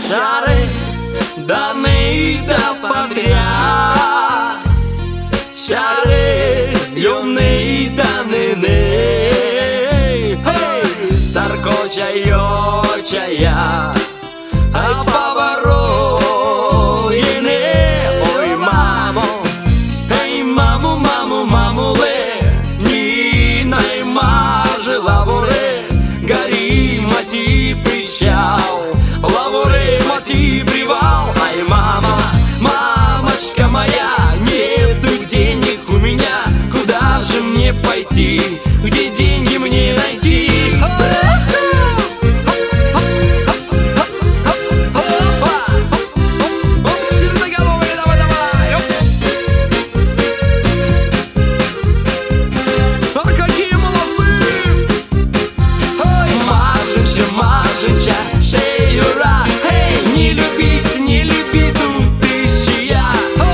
Шары даны да подряд, шары юные даны, саркочая, а поворотины. Ой, маму, эй, маму, маму, мамуле, не наймажи лавуре, гори мати причал, лавуре мати привал. Ай, мама, мамочка моя, нету денег у меня, куда же мне пойти, где деньги мне найти? Маженча, шеюра, эй, не любить, не любить тут ищия,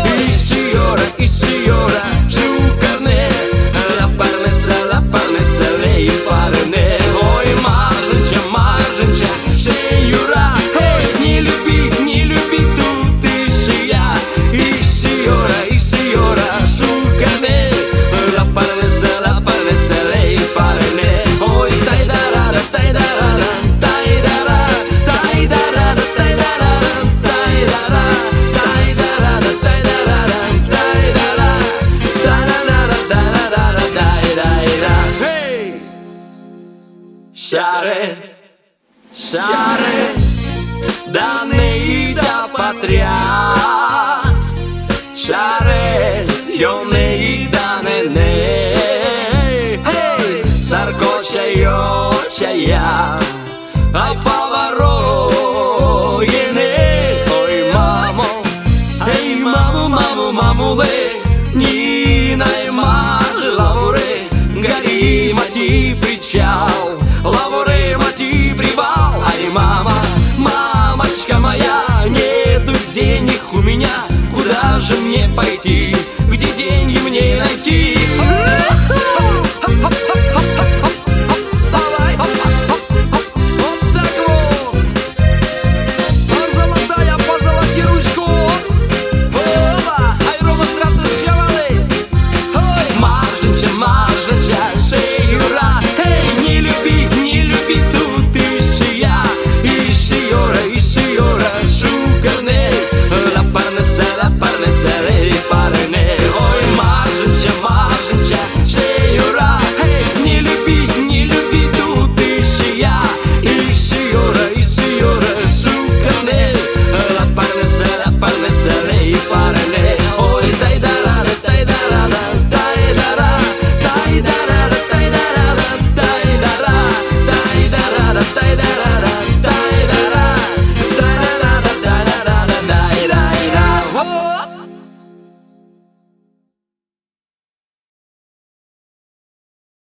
ищиора, шукарне, лапарнеца, лей парне. Ой, маженча, шеюра, эй, не любить тут ищия, ищиора, шукарне, лапарнеца, лей парне. Ой, тайдарара, тайдарара, шары даны да подряд, шары юные даны, саркочая, а поворотины. Ой, маму, эй, маму, мамуле, не наймажи лавуре, гори мати причал, лавуре мати привал. Ай, мама, мамочка моя, нету денег у меня, куда же мне пойти, где деньги мне найти?